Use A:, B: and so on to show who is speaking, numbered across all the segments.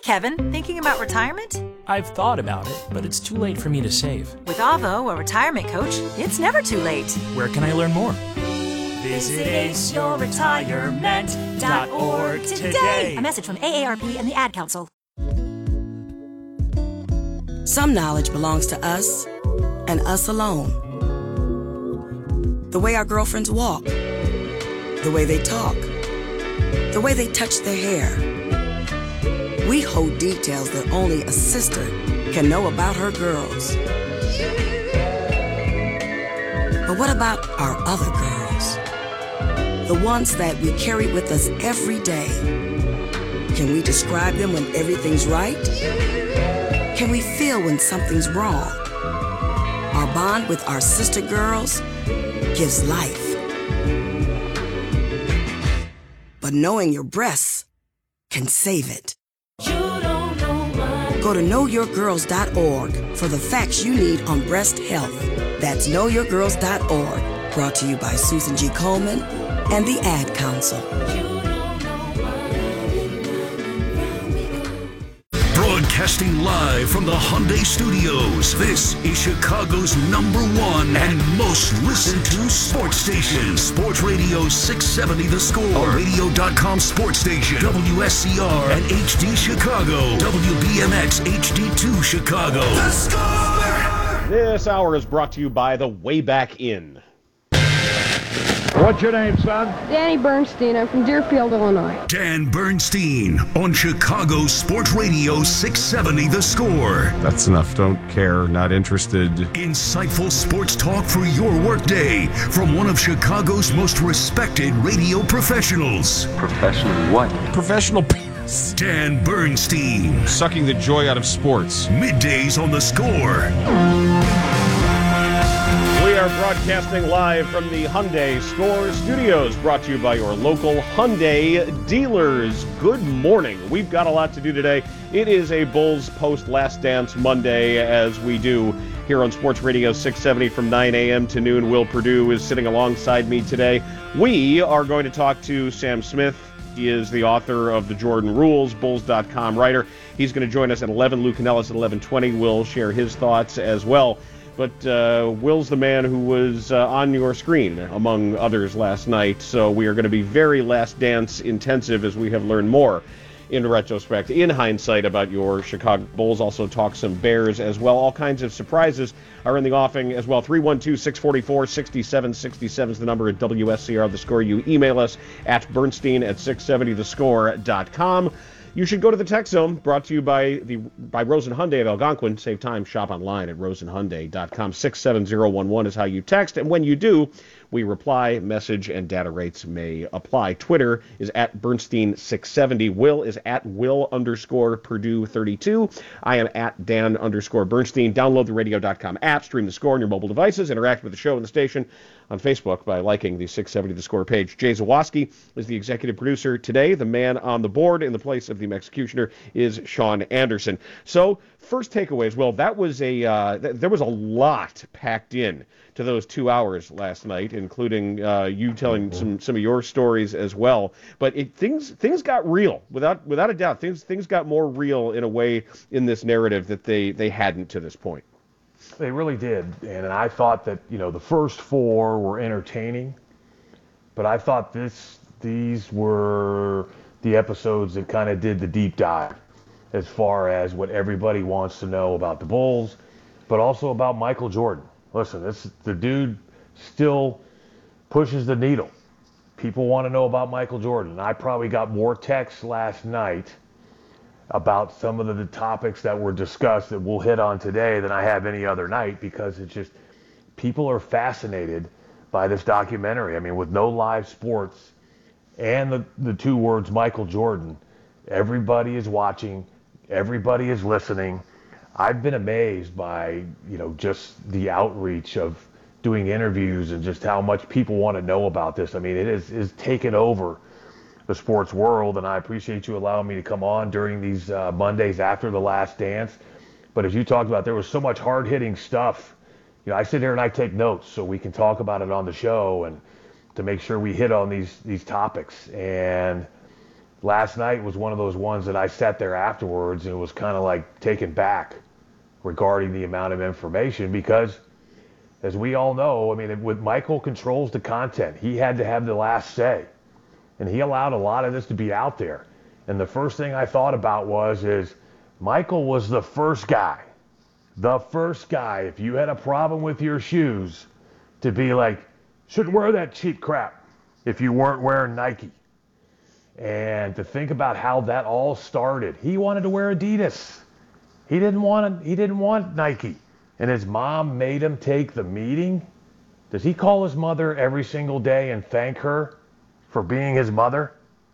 A: Kevin. Thinking about retirement?
B: I've thought about it, but it's too late for me to save.
A: With Avo, a retirement coach, it's never too late.
B: Where can I learn more?
C: Visit aceyourretirement.org today.
A: A message from AARP and the Ad Council.
D: Some knowledge belongs to us and us alone. The way our girlfriends walk, the way they talk, the way they touch their hair. We hold details that only a sister can know about her girls. But what about our other girls? The ones that we carry with us every day. Can we describe them when everything's right? Can we feel when something's wrong? Our bond with our sister girls gives life. But knowing your breasts can save it. Go to knowyourgirls.org for the facts you need on breast health. That's knowyourgirls.org. Brought to you by Susan G. Komen and the Ad Council.
E: Broadcasting live from the Hyundai Studios, this is Chicago's #1 and most listened to sports station. Sports Radio 670 The Score, a radio.com sports station. WSCR and HD Chicago, WBMX HD2 Chicago. The Score!
F: This hour is brought to you by the Wayback Inn.
G: What's your name, son?
H: Danny Bernstein. I'm from Deerfield, Illinois.
E: Dan Bernstein on Chicago Sports Radio 670 The Score.
I: That's enough. Don't care. Not interested.
E: Insightful sports talk for your workday from one of Chicago's most respected radio professionals.
I: Professional what? Professional penis.
E: Dan Bernstein.
I: Sucking the joy out of sports.
E: Middays on The Score.
F: We are broadcasting live from the Hyundai Score Studios, brought to you by your local Hyundai dealers. Good morning. We've got a lot to do today. It is a Bulls Post Last Dance Monday, as we do here on Sports Radio 670 from 9 a.m. to noon. Will Perdue is sitting alongside me today. We are going to talk to Sam Smith. He is the author of The Jordan Rules, Bulls.com writer. He's going to join us at 11. Lou Canellis at 11:20 will share his thoughts as well. But Will's the man who was on your screen, among others, last night. So we are going to be very Last Dance intensive as we have learned more in retrospect, in hindsight, about your Chicago Bulls. Also talk some Bears as well. All kinds of surprises are in the offing as well. 312-644-6767 is the number at WSCR The Score. You email us at Bernstein@670thescore.com. You should go to the Tech Zone, brought to you by Rosen Hyundai of Algonquin. Save time, shop online at rosenhyundai.com. 67011 is how you text, and when you do, we reply. Message and data rates may apply. Twitter is at Bernstein670. Will is at Will_Perdue32. I am at Dan_Bernstein. Download the radio.com app, stream The Score on your mobile devices, interact with the show and the station on Facebook by liking the 670 The Score page. Jay Zawoski is the executive producer today. The man on the board in the place of the executioner is Sean Anderson. So, first takeaways. Well, that was there was a lot packed in to those 2 hours last night, including you telling some of your stories as well. But things got real, without a doubt. Things got more real in a way in this narrative that they hadn't to this point.
G: They really did, and I thought that the first four were entertaining, but I thought these were the episodes that kind of did the deep dive as far as what everybody wants to know about the Bulls, but also about Michael Jordan. Listen, the dude still pushes the needle. People want to know about Michael Jordan. I probably got more texts last night about some of the topics that were discussed that we'll hit on today than I have any other night, because it's just, people are fascinated by this documentary. I mean, with no live sports and the two words Michael Jordan, everybody is watching, everybody is listening. I've been amazed by, just the outreach of doing interviews and just how much people want to know about this. I mean, it is taken over the sports world, and I appreciate you allowing me to come on during these Mondays after The Last Dance. But as you talked about, there was so much hard-hitting stuff. I sit here and I take notes so we can talk about it on the show and to make sure we hit on these topics. And last night was one of those ones that I sat there afterwards and was kind of like taken back regarding the amount of information because, as we all know, I mean, with Michael controls the content. He had to have the last say, and he allowed a lot of this to be out there. And the first thing I thought about is Michael was the first guy, if you had a problem with your shoes, to be like, shouldn't wear that cheap crap if you weren't wearing Nike. And to think about how that all started, he wanted to wear Adidas. He didn't want Nike. And his mom made him take the meeting. Does he call his mother every single day and thank her for being his mother?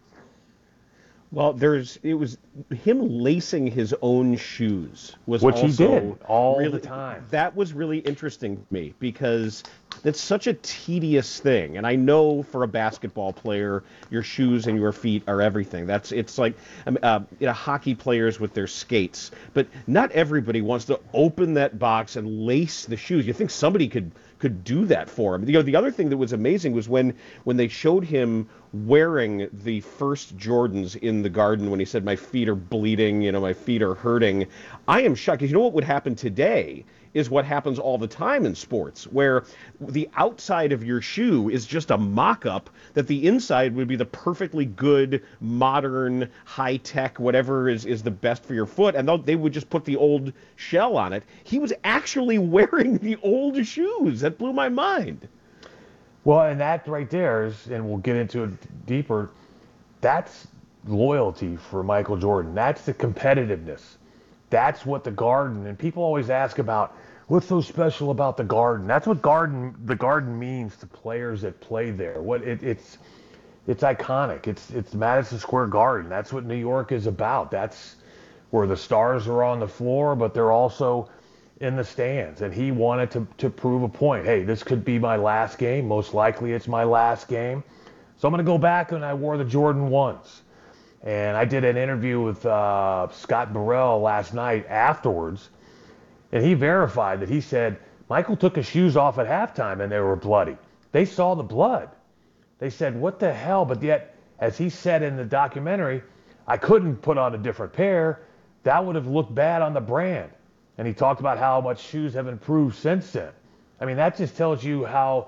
F: Well, it was him lacing his own shoes was
G: which
F: also
G: he did all
F: really,
G: the time.
F: That was really interesting to me because that's such a tedious thing. And I know for a basketball player, your shoes and your feet are everything. It's like hockey players with their skates. But not everybody wants to open that box and lace the shoes. You think somebody could do that for him. The other thing that was amazing was when they showed him wearing the first Jordans in the Garden when he said, my feet are bleeding, my feet are hurting. I am shocked because you know what would happen today is what happens all the time in sports, where the outside of your shoe is just a mock-up that the inside would be the perfectly good, modern, high-tech, whatever is the best for your foot, and they would just put the old shell on it. He was actually wearing the old shoes. That blew my mind.
G: Well, and that right there is, and we'll get into it deeper, that's loyalty for Michael Jordan. That's the competitiveness. That's what the Garden, and people always ask about, what's so special about the Garden? That's what the Garden means to players that play there. It's iconic. It's Madison Square Garden. That's what New York is about. That's where the stars are on the floor, but they're also in the stands. And he wanted to prove a point. Hey, this could be my last game. Most likely it's my last game. So I'm going to go back and I wore the Jordan 1s. And I did an interview with Scott Burrell last night afterwards, and he verified that he said Michael took his shoes off at halftime and they were bloody. They saw the blood. They said, what the hell? But yet, as he said in the documentary, I couldn't put on a different pair. That would have looked bad on the brand. And he talked about how much shoes have improved since then. I mean, that just tells you how,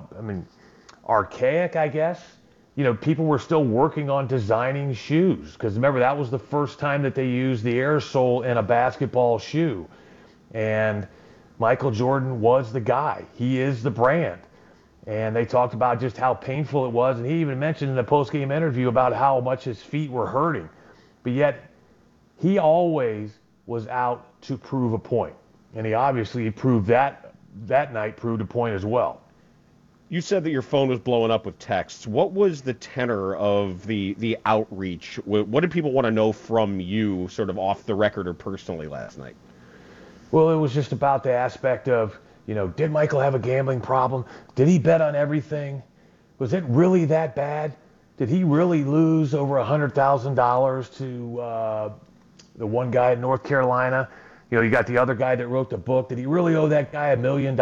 G: archaic, I guess. People were still working on designing shoes because remember, that was the first time that they used the air sole in a basketball shoe. And Michael Jordan was the guy. He is the brand. And they talked about just how painful it was. And he even mentioned in the post-game interview about how much his feet were hurting. But yet, he always was out to prove a point. And he obviously proved that night proved a point as well.
F: You said that your phone was blowing up with texts. What was the tenor of the outreach? What did people want to know from you, sort of off the record or personally last night?
G: Well, it was just about the aspect of, did Michael have a gambling problem? Did he bet on everything? Was it really that bad? Did he really lose over $100,000 to the one guy in North Carolina? You got the other guy that wrote the book. Did he really owe that guy $1 million?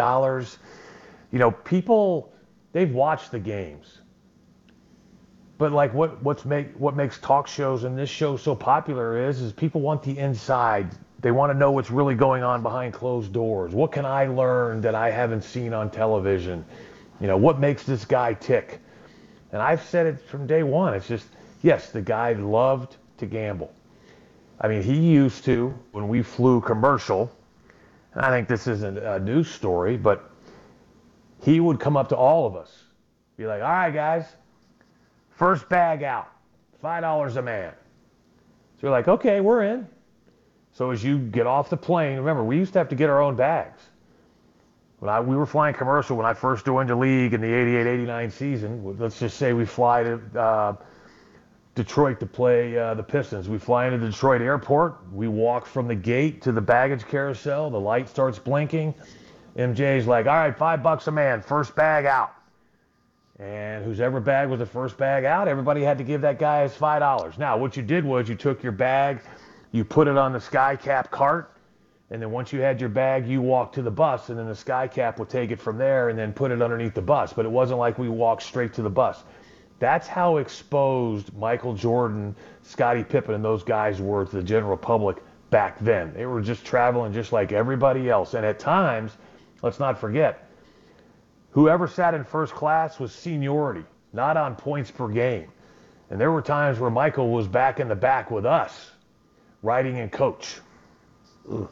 G: People, they've watched the games. But like what makes talk shows and this show so popular is people want the inside. They want to know what's really going on behind closed doors. What can I learn that I haven't seen on television? What makes this guy tick? And I've said it from day one. It's just, yes, the guy loved to gamble. I mean, he used to, when we flew commercial, and I think this isn't a news story, but he would come up to all of us, be like, all right, guys, first bag out, $5 a man. So we're like, okay, we're in. So as you get off the plane, remember, we used to have to get our own bags. We were flying commercial when I first joined the league in the 88-89 season. Let's just say we fly to Detroit to play the Pistons. We fly into the Detroit airport. We walk from the gate to the baggage carousel. The light starts blinking. MJ's like, all right, $5 a man, first bag out. And whoever bag was the first bag out, everybody had to give that guy his $5. Now, what you did was you took your bag, you put it on the SkyCap cart, and then once you had your bag, you walked to the bus, and then the SkyCap would take it from there and then put it underneath the bus. But it wasn't like we walked straight to the bus. That's how exposed Michael Jordan, Scottie Pippen, and those guys were to the general public back then. They were just traveling just like everybody else. And at times, let's not forget, whoever sat in first class was seniority, not on points per game. And there were times where Michael was back in the back with us, riding in coach.
F: Ugh.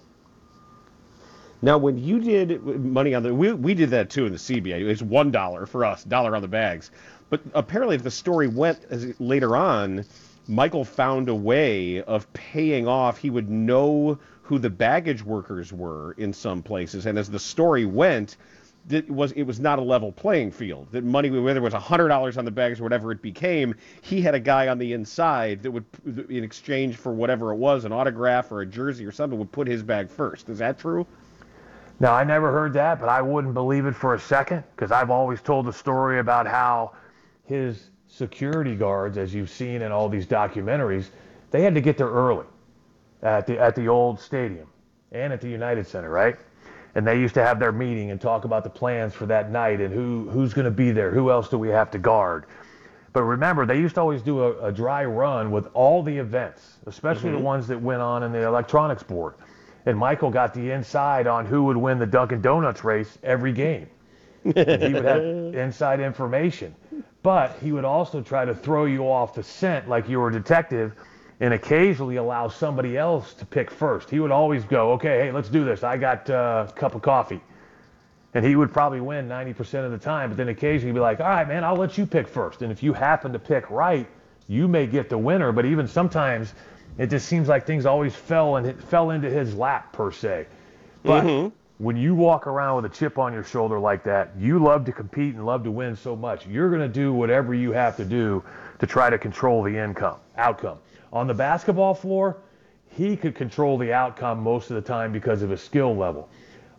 F: Now, when you did money on the, we did that too in the CBA. It was $1 for us, $1 on the bags. But apparently, if the story went later on, Michael found a way of paying off. He would know who the baggage workers were in some places, and as the story went, it was not a level playing field. That money, whether it was $100 on the bags or whatever it became, he had a guy on the inside that would, in exchange for whatever it was, an autograph or a jersey or something, would put his bag first. Is that true?
G: Now, I never heard that, but I wouldn't believe it for a second, because I've always told the story about how his security guards, as you've seen in all these documentaries, they had to get there early at the old stadium and at the United Center, right? And they used to have their meeting and talk about the plans for that night and who's going to be there, who else do we have to guard. But remember, they used to always do a dry run with all the events, especially the ones that went on in the electronics board. And Michael got the inside on who would win the Dunkin' Donuts race every game. And he would have inside information. But he would also try to throw you off the scent like you were a detective and occasionally allow somebody else to pick first. He would always go, okay, hey, let's do this. I got a cup of coffee. And he would probably win 90% of the time, but then occasionally he'd be like, all right, man, I'll let you pick first. And if you happen to pick right, you may get the winner. But even sometimes it just seems like things always fell into his lap, per se. But when you walk around with a chip on your shoulder like that, you love to compete and love to win so much. You're going to do whatever you have to do to try to control the outcome. On the basketball floor, he could control the outcome most of the time because of his skill level.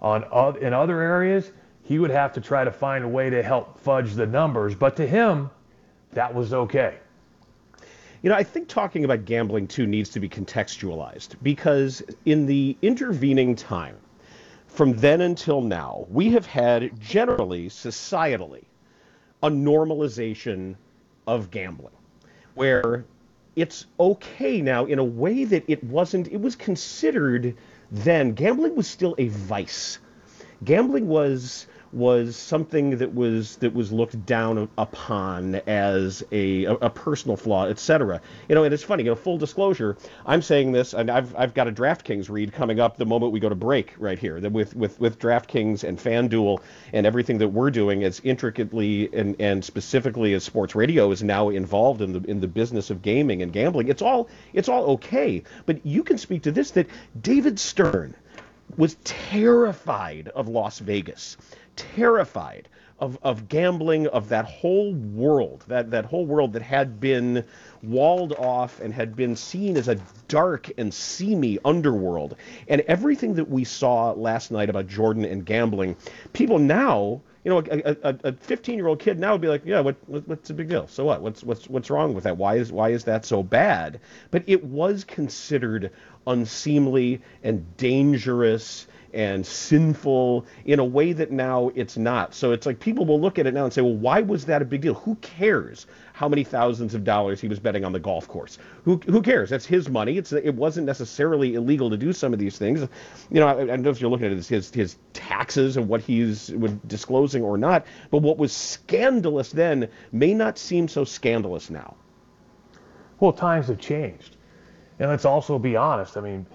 G: In other areas, he would have to try to find a way to help fudge the numbers, but to him, that was okay.
F: You know, I think talking about gambling, too, needs to be contextualized, because in the intervening time, from then until now, we have had generally, societally, a normalization of gambling, where it's okay now in a way that it wasn't. It was considered then. Gambling was still a vice. Gambling was something that was looked down upon as a personal flaw, etc. You know, and it's funny. You know, full disclosure, I'm saying this, and I've got a DraftKings read coming up the moment we go to break right here. That with DraftKings and FanDuel and everything that we're doing as intricately and specifically as sports radio is now involved in the business of gaming and gambling. It's all okay. But you can speak to this, that David Stern was terrified of Las Vegas, terrified of gambling, of that whole world, that whole world that had been walled off and had been seen as a dark and seamy underworld. And everything that we saw last night about Jordan and gambling, people now, you know, a 15-year-old kid now would be like, yeah, what's the big deal? So what? What's wrong with that? Why is that so bad? But it was considered unseemly and dangerous and sinful in a way that now it's not. So it's like people will look at it now and say, well, why was that a big deal? Who cares how many thousands of dollars he was betting on the golf course? Who cares? That's his money. It wasn't necessarily illegal to do some of these things. You know, I don't know if you're looking at it as his taxes and what he's disclosing or not, but what was scandalous then may not seem so scandalous now.
G: Well, times have changed. And let's also be honest. I mean,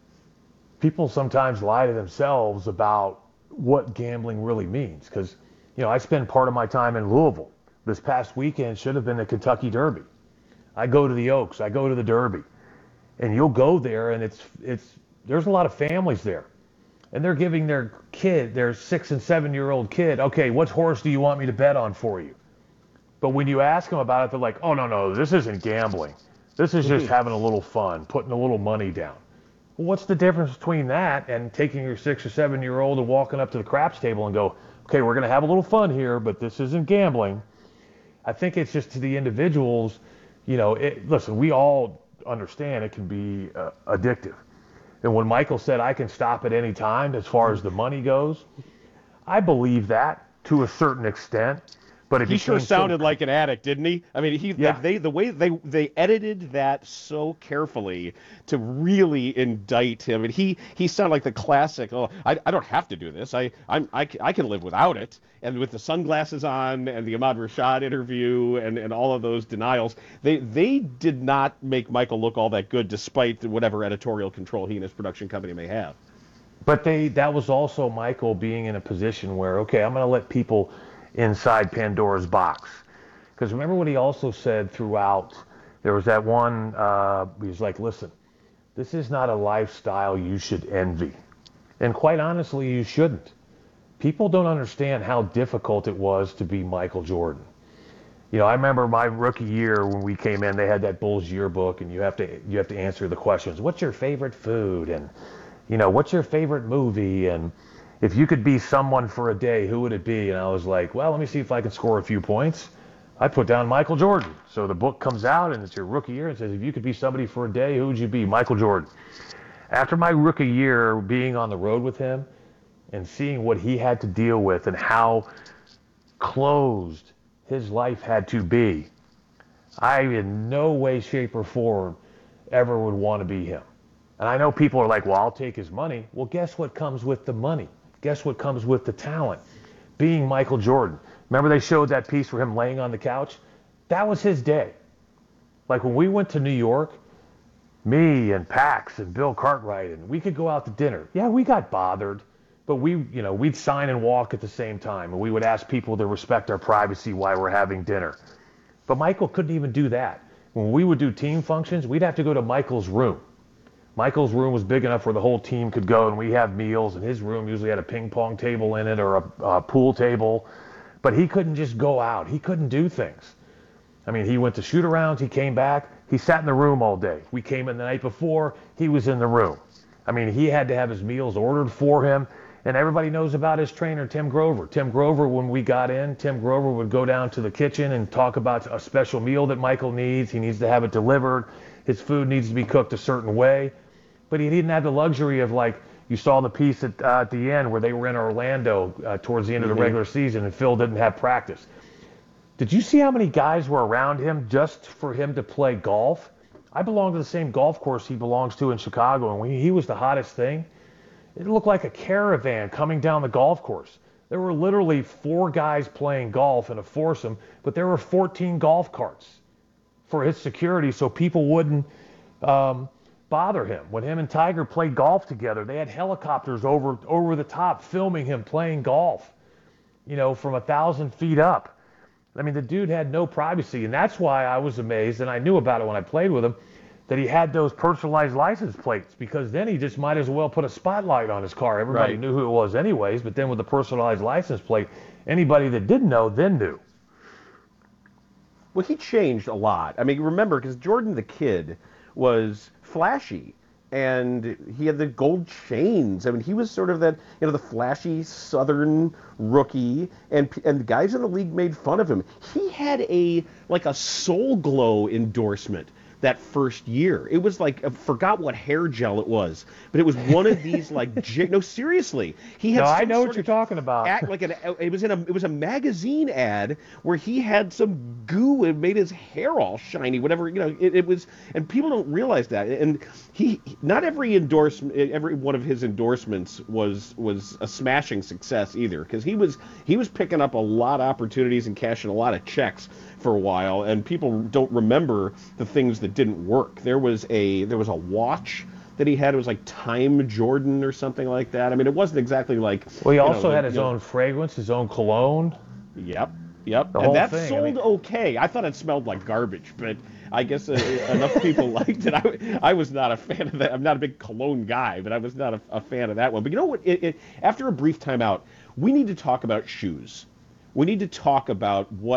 G: people sometimes lie to themselves about what gambling really means. Because, you know, I spend part of my time in Louisville. This past weekend should have been the Kentucky Derby. I go to the Oaks. I go to the Derby. And you'll go there, and there's a lot of families there. And they're giving their 6 and 7 year old kid, okay, what horse do you want me to bet on for you? But when you ask them about it, they're like, oh, no, this isn't gambling. This is just having a little fun, putting a little money down. Well, what's the difference between that and taking your 6 or 7 year old and walking up to the craps table and go, okay, we're going to have a little fun here, but this isn't gambling. I think it's just to the individuals, you know, listen, we all understand it can be addictive. And when Michael said, I can stop at any time as far as the money goes, I believe that to a certain extent. But it
F: he sure
G: became
F: sounded like an addict, didn't he? I mean,
G: Yeah.
F: the way they edited that so carefully to really indict him, and he sounded like the classic. Oh, I don't have to do this. I can live without it. And with the sunglasses on and the Ahmad Rashad interview and all of those denials, they did not make Michael look all that good, despite whatever editorial control he and his production company may have.
G: But that was also Michael being in a position where, okay, I'm going to let people inside Pandora's box. Because remember what he also said throughout, there was that one, he was like, listen, this is not a lifestyle you should envy. And quite honestly, you shouldn't. People don't understand how difficult it was to be Michael Jordan. You know, I remember my rookie year when we came in, they had that Bulls yearbook, and you have to answer the questions. What's your favorite food? And, you know, what's your favorite movie? And if you could be someone for a day, who would it be? And I was like, well, let me see if I can score a few points. I put down Michael Jordan. So the book comes out, and it's your rookie year, and says, if you could be somebody for a day, who would you be? Michael Jordan. After my rookie year, being on the road with him and seeing what he had to deal with and how closed his life had to be, I in no way, shape, or form ever would want to be him. And I know people are like, well, I'll take his money. Well, guess what comes with the money? Guess what comes with the talent? Being Michael Jordan. Remember they showed that piece for him laying on the couch? That was his day. Like when we went to New York, me and Pax and Bill Cartwright, and we could go out to dinner. Yeah, we got bothered, but we'd sign and walk at the same time, and we would ask people to respect our privacy while we're having dinner. But Michael couldn't even do that. When we would do team functions, we'd have to go to Michael's room. Michael's room was big enough where the whole team could go, and we have meals, and his room usually had a ping pong table in it or a pool table. But he couldn't just go out. He couldn't do things. I mean, he went to shoot-arounds, he came back, he sat in the room all day. We came in the night before, he was in the room. I mean, he had to have his meals ordered for him, and everybody knows about his trainer, Tim Grover. Tim Grover, when we got in, Tim Grover would go down to the kitchen and talk about a special meal that Michael needs. He needs to have it delivered. His food needs to be cooked a certain way. But he didn't have the luxury of, like, you saw the piece at the end where they were in Orlando towards the end of the regular season, and Phil didn't have practice. Did you see how many guys were around him just for him to play golf? I belong to the same golf course he belongs to in Chicago, and when he was the hottest thing, it looked like a caravan coming down the golf course. There were literally 4 guys playing golf in a foursome, but there were 14 golf carts for his security so people wouldn't bother him. When him and Tiger played golf together, they had helicopters over the top filming him playing golf, from 1,000 feet up. I mean, the dude had no privacy, and that's why I was amazed, and I knew about it when I played with him, that he had those personalized license plates, because then he just might as well put a spotlight on his car. Everybody knew who it was anyways, but then with the personalized license plate, anybody that didn't know then knew.
F: Well, he changed a lot. I mean, remember, because Jordan the Kid was flashy, and he had the gold chains. I mean, he was sort of that, the flashy Southern rookie, and the guys in the league made fun of him. He had a Soul Glow endorsement that first year. It was like, I forgot what hair gel it was, but it was one of these no, seriously. He had
G: I know what you're talking about.
F: It was a magazine ad where he had some goo and made his hair all shiny, whatever, it was, and people don't realize that. And not every one of his endorsements was a smashing success either, because he was picking up a lot of opportunities and cashing a lot of checks for a while, and people don't remember the things that didn't work. There was a watch that he had. It was like Time Jordan or something like that. I mean, it wasn't exactly like...
G: Well, he also had his own fragrance, his own cologne.
F: Yep. And that sold okay. I thought it smelled like garbage, but I guess enough people liked it. I was not a fan of that. I'm not a big cologne guy, but I was not a fan of that one. But you know what? After a brief timeout, we need to talk about shoes. We need to talk about what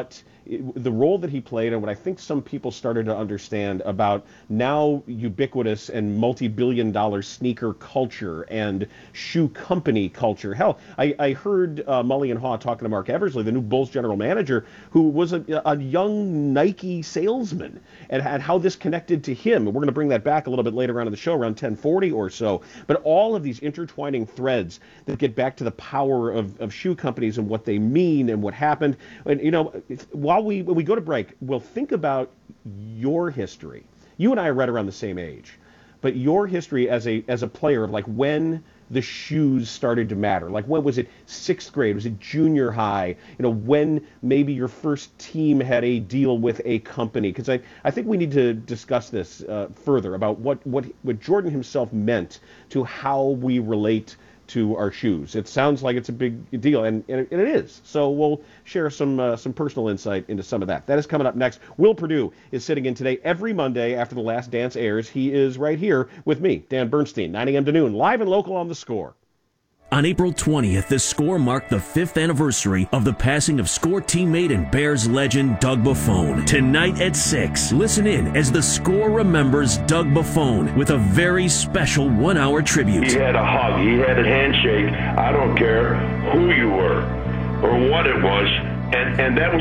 F: the role that he played and what I think some people started to understand about now ubiquitous and multi-billion-dollar sneaker culture and shoe company culture. Hell, I heard Mully and Haw talking to Mark Eversley, the new Bulls general manager, who was a young Nike salesman, and how this connected to him. We're going to bring that back a little bit later on in the show, around 10:40 or so. But all of these intertwining threads that get back to the power of shoe companies and what they mean and what happened. And, when we go to break, we'll think about your history. You and I are right around the same age, but your history as a player of like when the shoes started to matter. Like when was it 6th grade? Was it junior high? When maybe your first team had a deal with a company? Because I think we need to discuss this further about what Jordan himself meant to how we relate to our shoes. It sounds like it's a big deal, and it is. So we'll share some personal insight into some of that. That is coming up next. Will Perdue is sitting in today every Monday after The Last Dance airs. He is right here with me, Dan Bernstein, 9 a.m. to noon, live and local on The Score.
J: On April 20th, the Score marked the 5th anniversary of the passing of Score teammate and Bears legend Doug Buffone. Tonight at 6, listen in as the Score remembers Doug Buffone with a very special 1-hour tribute.
K: He had a hug. He had a handshake. I don't care who you were or what it was. And that was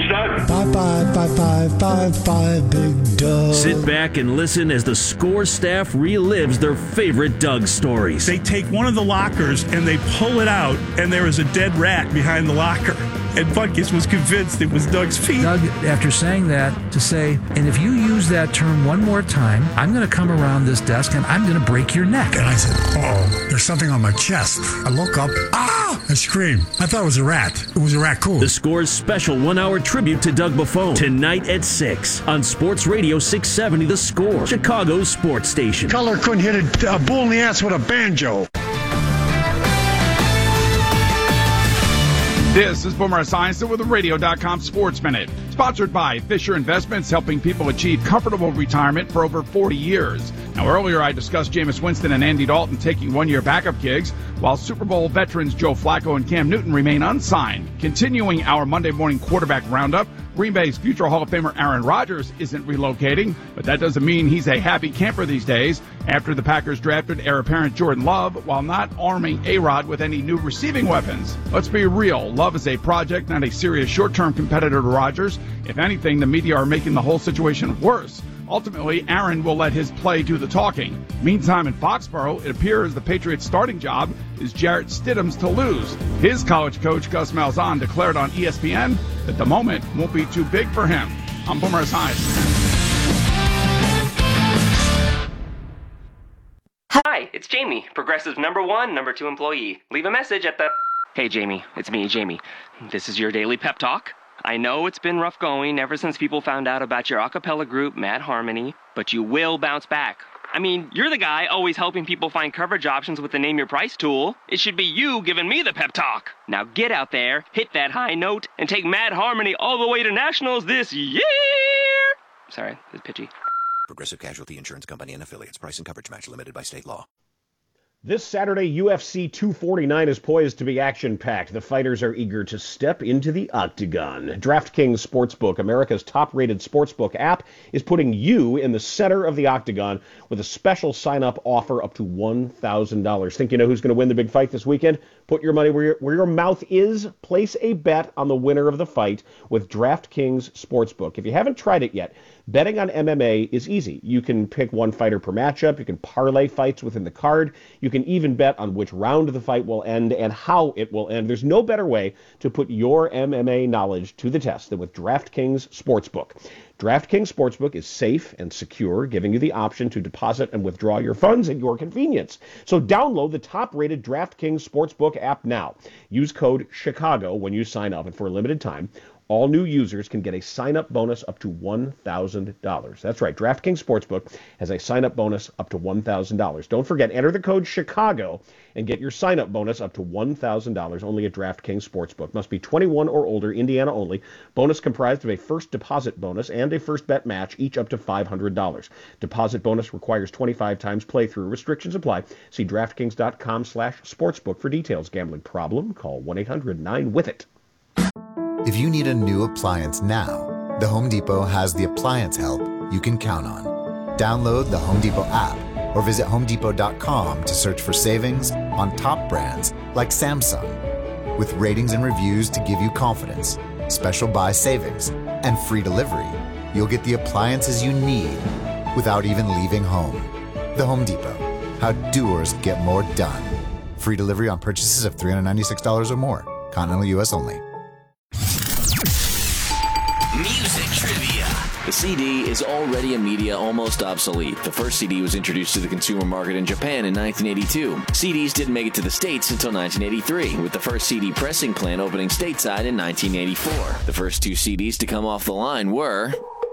K: Doug.
L: 5-5, Big Doug.
J: Sit back and listen as the Score staff relives their favorite Doug stories.
C: They take one of the lockers and they pull it out, and there is a dead rat behind the locker. And Butkus was convinced it was Doug's feet.
L: Doug, after saying that, to say, and if you use that term one more time, I'm going to come around this desk and I'm going to break your neck.
M: And I said, uh-oh, there's something on my chest. I look up, I scream. I thought it was a rat. It was a raccoon.
J: The Score's special 1-hour tribute to Doug Buffone, tonight at 6 on Sports Radio 670 The Score, Chicago's sports station.
M: Color couldn't hit a bull in the ass with a banjo.
N: This is Boomer Esiason with the Radio.com Sports Minute, sponsored by Fisher Investments, helping people achieve comfortable retirement for over 40 years. Now, earlier I discussed Jameis Winston and Andy Dalton taking one-year backup gigs, while Super Bowl veterans Joe Flacco and Cam Newton remain unsigned. Continuing our Monday morning quarterback roundup, Green Bay's future Hall of Famer Aaron Rodgers isn't relocating, but that doesn't mean he's a happy camper these days after the Packers drafted heir apparent Jordan Love while not arming A-Rod with any new receiving weapons. Let's be real, Love is a project, not a serious short-term competitor to Rodgers. If anything, the media are making the whole situation worse. Ultimately, Aaron will let his play do the talking. Meantime, in Foxborough, it appears the Patriots' starting job is Jarrett Stidham's to lose. His college coach, Gus Malzahn, declared on ESPN that the moment won't be too big for him. I'm Boomer Esiason.
O: Hi, it's Jamie, Progressive's #1, #2 employee. Leave a message at the... Hey, Jamie, it's me, Jamie. This is your daily pep talk. I know it's been rough going ever since people found out about your a cappella group, Mad Harmony, but you will bounce back. I mean, you're the guy always helping people find coverage options with the Name Your Price tool. It should be you giving me the pep talk. Now get out there, hit that high note, and take Mad Harmony all the way to nationals this year! Sorry, it's pitchy.
P: Progressive Casualty Insurance Company and Affiliates. Price and coverage match limited by state law.
F: This Saturday, UFC 249 is poised to be action-packed. The fighters are eager to step into the octagon. DraftKings Sportsbook, America's top-rated sportsbook app, is putting you in the center of the octagon with a special sign-up offer up to $1,000. Think you know who's going to win the big fight this weekend? Put your money where your mouth is. Place a bet on the winner of the fight with DraftKings Sportsbook. If you haven't tried it yet, betting on MMA is easy. You can pick one fighter per matchup. You can parlay fights within the card. You can even bet on which round the fight will end and how it will end. There's no better way to put your MMA knowledge to the test than with DraftKings Sportsbook. DraftKings Sportsbook is safe and secure, giving you the option to deposit and withdraw your funds at your convenience. So download the top-rated DraftKings Sportsbook app now. Use code CHICAGO when you sign up, and for a limited time, all new users can get a sign-up bonus up to $1,000. That's right, DraftKings Sportsbook has a sign-up bonus up to $1,000. Don't forget, enter the code CHICAGO and get your sign-up bonus up to $1,000 only at DraftKings Sportsbook. Must be 21 or older, Indiana only. Bonus comprised of a first deposit bonus and a first bet match, each up to $500. Deposit bonus requires 25 times playthrough. Restrictions apply. See DraftKings.com/sportsbook for details. Gambling problem? Call 1-800-9-WITH-IT.
Q: If you need a new appliance now, The Home Depot has the appliance help you can count on. Download the Home Depot app or visit homedepot.com to search for savings on top brands like Samsung. With ratings and reviews to give you confidence, special buy savings, and free delivery, you'll get the appliances you need without even leaving home. The Home Depot. How doers get more done. Free delivery on purchases of $396 or more. Continental U.S. only.
J: Music trivia. The CD is already a media almost obsolete. The first CD was introduced to the consumer market in Japan in 1982. CDs didn't make it to the States until 1983, with the first CD pressing plant opening stateside in 1984. The first two CDs to come off the line were...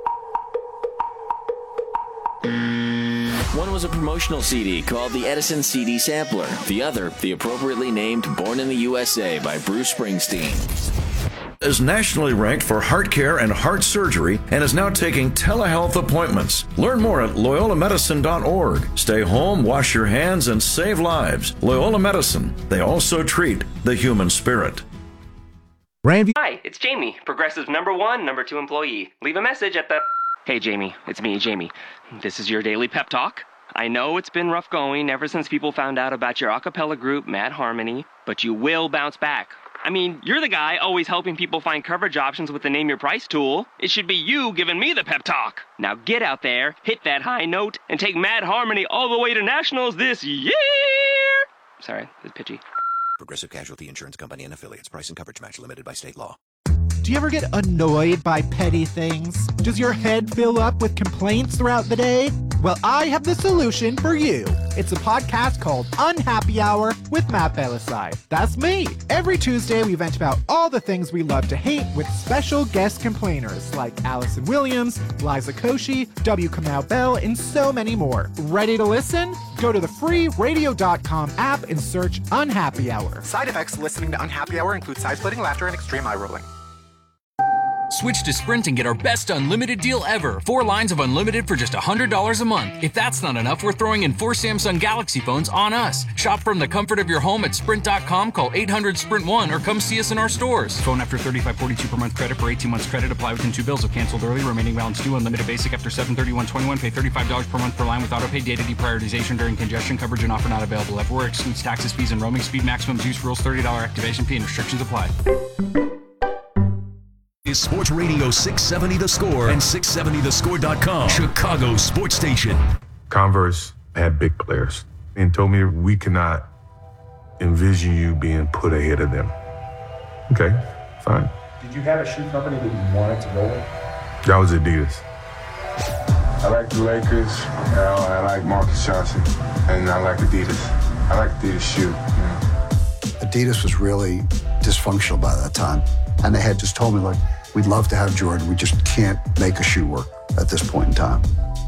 J: One was a promotional CD called the Edison CD Sampler. The other, the appropriately named Born in the USA by Bruce Springsteen.
R: Is nationally ranked for heart care and heart surgery and is now taking telehealth appointments. Learn more at loyolamedicine.org. Stay home, wash your hands, and save lives. Loyola Medicine. They also treat the human spirit.
O: Hi, it's Jamie, Progressive #1, #2 employee. Leave a message at the... Hey, Jamie, it's me, Jamie. This is your daily pep talk. I know it's been rough going ever since people found out about your a cappella group, Mad Harmony, but you will bounce back. I mean, you're the guy always helping people find coverage options with the Name Your Price tool. It should be you giving me the pep talk. Now get out there, hit that high note, and take Mad Harmony all the way to nationals this year! Sorry, it's pitchy.
P: Progressive Casualty Insurance Company and Affiliates. Price and coverage match limited by state law.
S: Do you ever get annoyed by petty things? Does your head fill up with complaints throughout the day? Well, I have the solution for you. It's a podcast called Unhappy Hour with Matt Belisai. That's me. Every Tuesday, we vent about all the things we love to hate with special guest complainers like Allison Williams, Liza Koshy, W. Kamau Bell, and so many more. Ready to listen? Go to the free radio.com app and search Unhappy Hour.
T: Side effects listening to Unhappy Hour include side-splitting laughter and extreme eye rolling.
U: Switch to Sprint and get our best unlimited deal ever. 4 lines of unlimited for just $100 a month. If that's not enough, we're throwing in 4 Samsung Galaxy phones on us. Shop from the comfort of your home at Sprint.com, call 800-SPRINT-1, or come see us in our stores.
V: Phone after $35.42 per month credit for 18 months credit. Apply within 2 bills. If canceled early, remaining balance due. Unlimited basic after $731.21. Pay $35 per month per line with autopay. Data deprioritization during congestion. Coverage and offer not available everywhere. Excludes taxes, fees, and roaming. Speed maximums use rules. $30 activation fee and restrictions apply.
E: Is Sports Radio 670 The Score and 670thescore.com, Chicago's sports station.
W: Converse had big players and told me we cannot envision you being put ahead of them. Okay, fine.
G: Did you have a shoe company that you wanted to go with?
W: That was Adidas.
X: I like the Lakers, I like Marcus Johnson, and I like Adidas. I like Adidas shoe.
Y: Adidas was really dysfunctional by that time. And they had just told me, like, we'd love to have Jordan. We just can't make a shoe work at this point in time.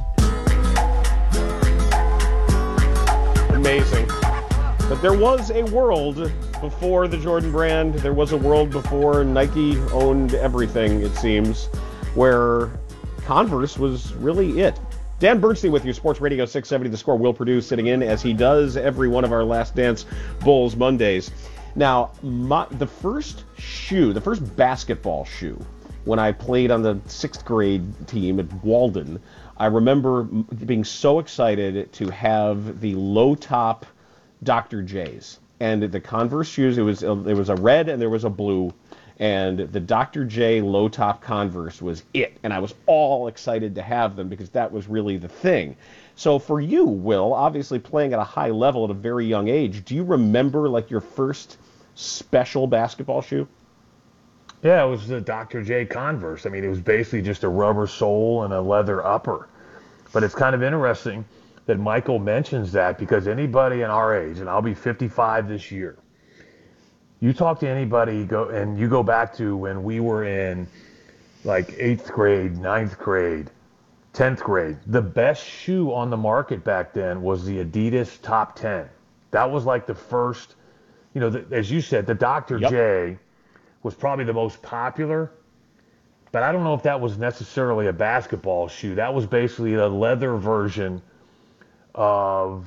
F: Amazing. But there was a world before the Jordan brand. There was a world before Nike owned everything, it seems, where Converse was really it. Dan Bernstein with you, Sports Radio 670 The Score. Will Perdue sitting in, as he does every one of our Last Dance Bulls Mondays. Now, the first basketball shoe, when I played on the 6th grade team at Walden, I remember being so excited to have the low-top Dr. J's. And the Converse shoes, there was a red and there was a blue, and the Dr. J low-top Converse was it. And I was all excited to have them because that was really the thing. So for you, Will, obviously playing at a high level at a very young age, do you remember like your first special basketball shoe?
G: Yeah, it was the Dr. J Converse. I mean, it was basically just a rubber sole and a leather upper. But it's kind of interesting that Michael mentions that because anybody in our age, and I'll be 55 this year, you talk to anybody, you go back to when we were in like 8th grade, 9th grade, 10th grade, the best shoe on the market back then was the Adidas Top 10. That was like the first, as you said, the Dr. J was probably the most popular, but I don't know if that was necessarily a basketball shoe. That was basically a leather version of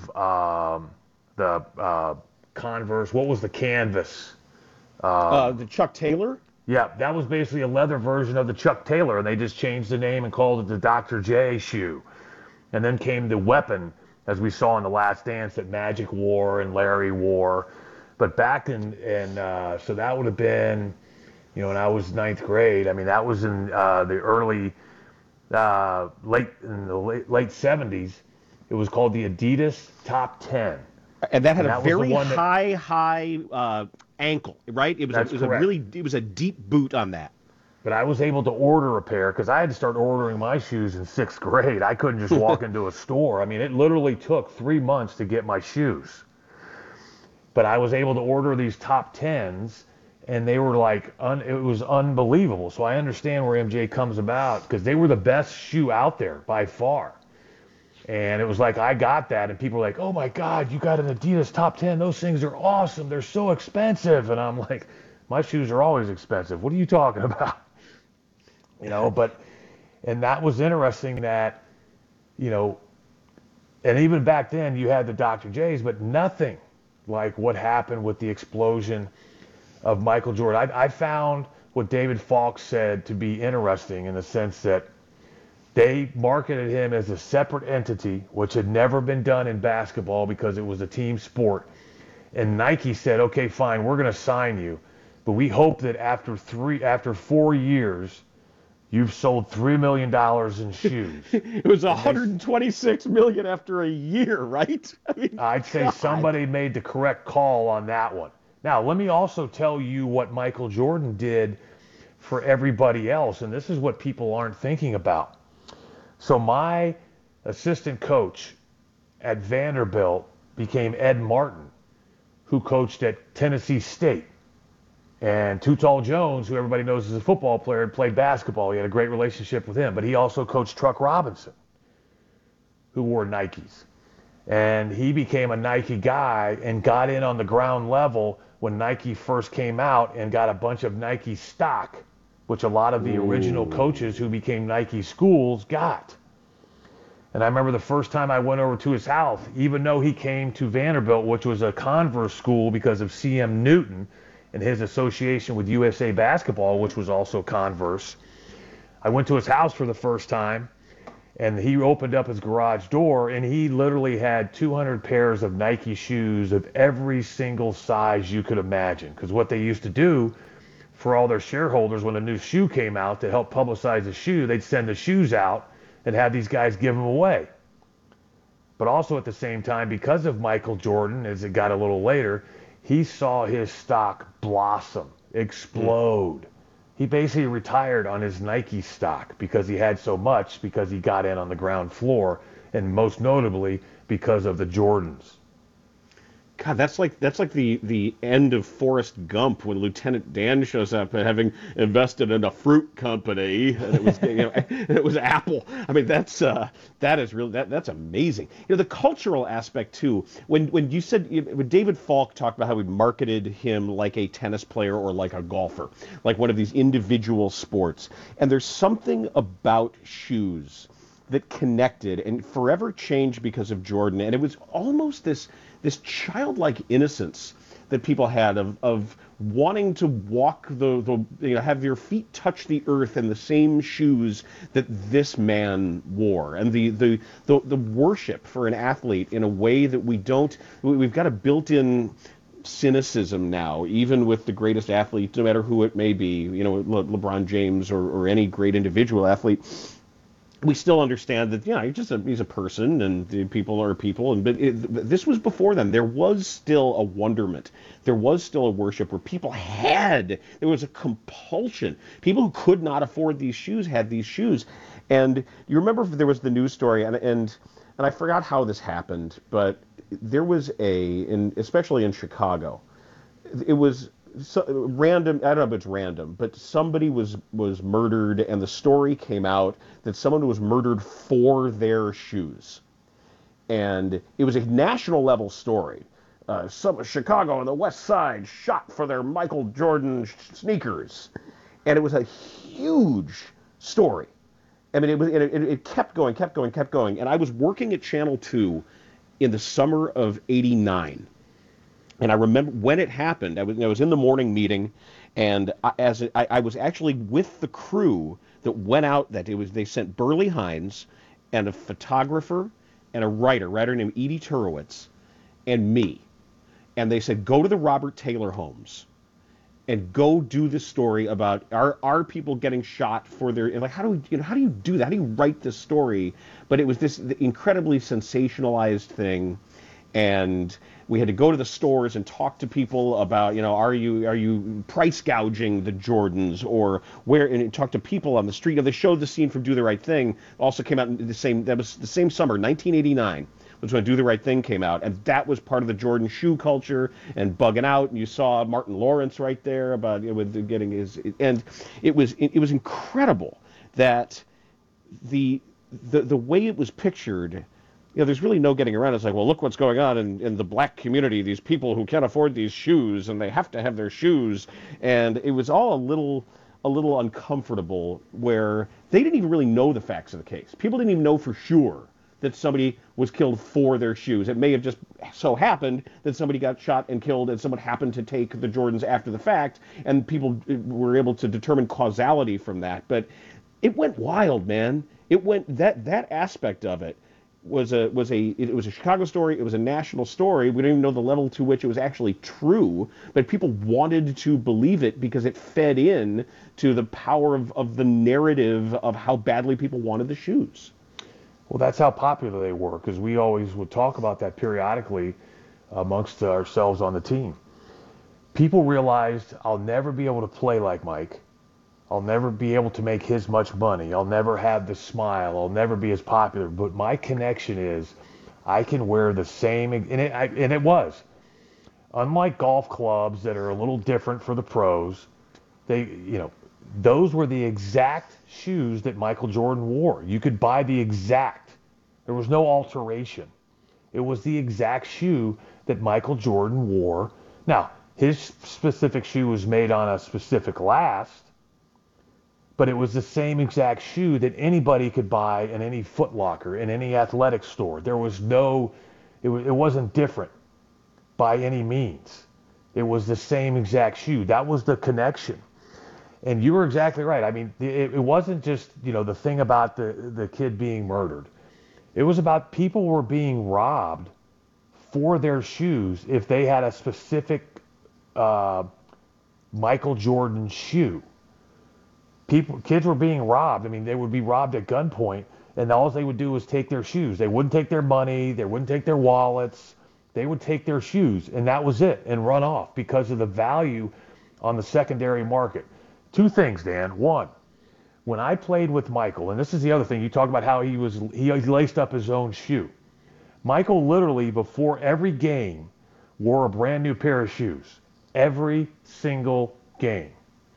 G: the Converse. What was the canvas?
F: The Chuck Taylor?
G: Yeah, that was basically a leather version of the Chuck Taylor, and they just changed the name and called it the Dr. J shoe. And then came the weapon, as we saw in The Last Dance, that Magic wore and Larry wore. But back so that would have been, when I was ninth grade. I mean, that was in the early, late 70s. It was called the Adidas Top 10.
F: And that had a very high ankle, right? It was a deep boot on that.
G: But I was able to order a pair because I had to start ordering my shoes in 6th grade. I couldn't just walk into a store. I mean, it literally took 3 months to get my shoes. But I was able to order these top 10s, and they were it was unbelievable. So I understand where MJ comes about, because they were the best shoe out there by far. And it was like, I got that, and people were like, oh my God, you got an Adidas Top 10. Those things are awesome. They're so expensive. And I'm like, my shoes are always expensive. What are you talking about? And that was interesting that, and even back then you had the Dr. J's, but nothing like what happened with the explosion of Michael Jordan. I found what David Falk said to be interesting, in the sense that they marketed him as a separate entity, which had never been done in basketball because it was a team sport. And Nike said, okay, fine, we're going to sign you, but we hope that after 4 years, you've sold $3 million in shoes.
F: It was $126 million after a year, right? I mean,
G: I'd say somebody made the correct call on that one. Now, let me also tell you what Michael Jordan did for everybody else, and this is what people aren't thinking about. So my assistant coach at Vanderbilt became Ed Martin, who coached at Tennessee State. And Too Tall Jones, who everybody knows is a football player, and played basketball. He had a great relationship with him. But he also coached Truck Robinson, who wore Nikes. And he became a Nike guy and got in on the ground level when Nike first came out, and got a bunch of Nike stock, which a lot of the original coaches who became Nike schools got. And I remember the first time I went over to his house, even though he came to Vanderbilt, which was a Converse school because of C.M. Newton and his association with USA Basketball, which was also Converse. I went to his house for the first time, and he opened up his garage door, and he literally had 200 pairs of Nike shoes of every single size you could imagine. Because what they used to do for all their shareholders, when a new shoe came out to help publicize the shoe, they'd send the shoes out and have these guys give them away. But also at the same time, because of Michael Jordan, as it got a little later, he saw his stock blossom, explode. He basically retired on his Nike stock because he had so much, because he got in on the ground floor, and most notably because of the Jordans.
F: God, that's like the end of Forrest Gump, when Lieutenant Dan shows up having invested in a fruit company, and it was it was Apple. I mean, that is really that's amazing. The cultural aspect too. When you said, when David Falk talked about how we marketed him like a tennis player or like a golfer, like one of these individual sports, and there's something about shoes that connected and forever changed because of Jordan, and it was almost this childlike innocence that people had of wanting to walk have your feet touch the earth in the same shoes that this man wore, and the worship for an athlete in a way that we've got a built-in cynicism now, even with the greatest athletes, no matter who it may be, LeBron James or any great individual athlete. We still understand that, he's a person, and people are people. But this was before them. There was still a wonderment. There was still a worship where there was a compulsion. People who could not afford these shoes had these shoes. And you remember there was the news story, and I forgot how this happened, but there was especially in Chicago, it was random. I don't know if it's random, but somebody was murdered, and the story came out that someone was murdered for their shoes, and it was a national level story. Chicago on the West Side shot for their Michael Jordan sneakers, and it was a huge story. I mean, it kept going, and I was working at Channel 2 in the summer of '89. And I remember when it happened, I was in the morning meeting, and I was actually with the crew that went out. They sent Burley Hines and a photographer and a writer named Edie Turowitz, and me. And they said, go to the Robert Taylor homes and go do the story about our people getting shot for their, and like, how do you do that? How do you write this story? But it was this incredibly sensationalized thing. And we had to go to the stores and talk to people about, are you price gouging the Jordans, or where, and talk to people on the street. They showed the scene from Do the Right Thing. Also came out in that was the same summer, 1989, was when Do the Right Thing came out, and that was part of the Jordan shoe culture and bugging out. And you saw Martin Lawrence right there about with getting his, and it was incredible that the way it was pictured. There's really no getting around. It's like, well, look what's going on in the black community. These people who can't afford these shoes, and they have to have their shoes. And it was all a little uncomfortable, where they didn't even really know the facts of the case. People didn't even know for sure that somebody was killed for their shoes. It may have just so happened that somebody got shot and killed, and someone happened to take the Jordans after the fact, and people were able to determine causality from that. But it went wild, man. It went that aspect of it. It was a Chicago story. It was a national story. We don't even know the level to which it was actually true, but people wanted to believe it because it fed in to the power of the narrative of how badly people wanted the shoes.
G: Well, that's how popular they were, because we always would talk about that periodically amongst ourselves on the team. People realized, I'll never be able to play like Mike. I'll never be able to make his much money. I'll never have the smile. I'll never be as popular. But my connection is I can wear the same, and it was. Unlike golf clubs that are a little different for the pros, those were the exact shoes that Michael Jordan wore. You could buy the exact. There was no alteration. It was the exact shoe that Michael Jordan wore. Now, his specific shoe was made on a specific last, but it was the same exact shoe that anybody could buy in any Foot Locker, in any athletic store. There was it wasn't different by any means. It was the same exact shoe. That was the connection. And you were exactly right. I mean, it wasn't just, the thing about the kid being murdered. It was about people were being robbed for their shoes if they had a specific Michael Jordan shoe. Kids were being robbed. I mean, they would be robbed at gunpoint, and all they would do was take their shoes. They wouldn't take their money. They wouldn't take their wallets. They would take their shoes, and that was it, and run off because of the value on the secondary market. Two things, Dan. One, when I played with Michael, and this is the other thing, you talk about how he laced up his own shoe. Michael literally, before every game, wore a brand new pair of shoes. Every single game.